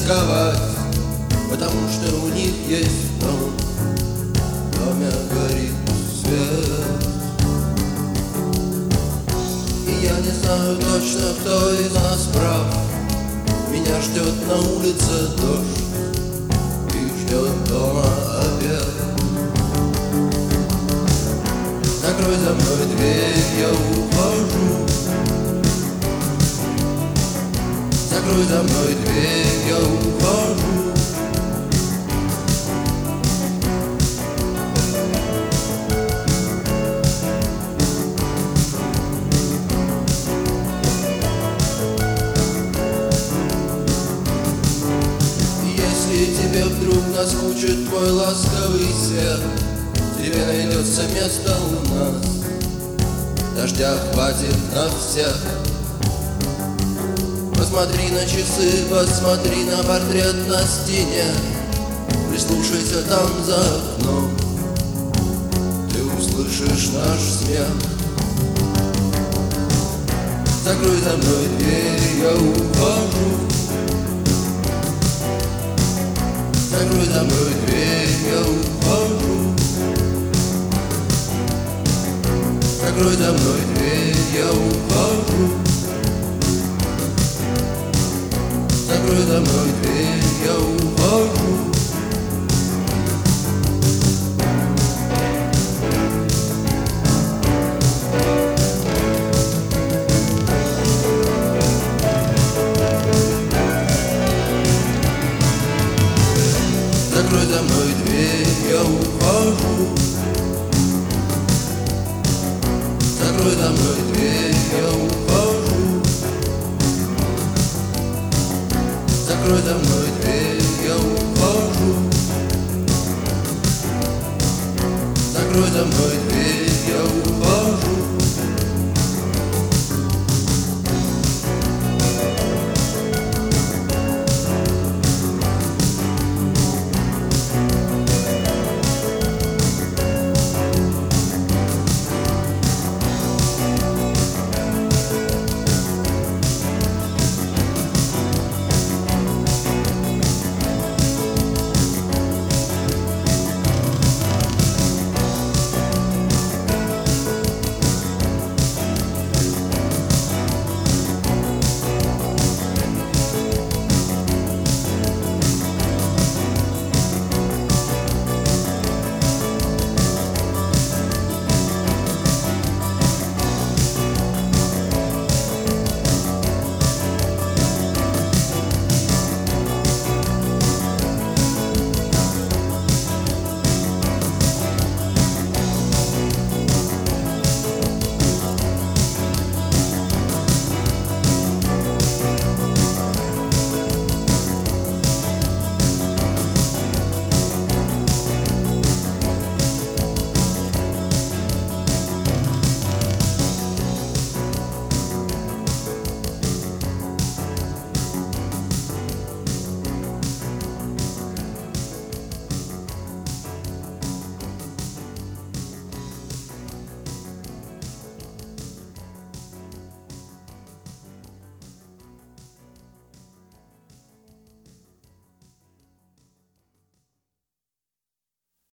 тосковать, потому что у них есть дом, в доме горит свет. И я не знаю точно, кто из нас прав. Меня ждет на улице дождь, и ждет дома обед. Закрой за мной дверь, я ухожу. Закрой за мной дверь, я ухожу. Если тебе вдруг наскучит твой ласковый свет, тебе найдется место у нас, дождя хватит на всех. Посмотри на часы, посмотри на портрет на стене, прислушайся там за окном, ты услышишь наш смех. Закрой за мной дверь, я ухожу. Закрой за мной дверь, я ухожу. Закрой за мной дверь, я ухожу. Закрой за мной дверь, я ухожу. Закрой за мной дверь, я ухожу. Закрой за мной дверь, я ухожу. Закрой за мной дверь, я ухожу. Закрой за мной дверь.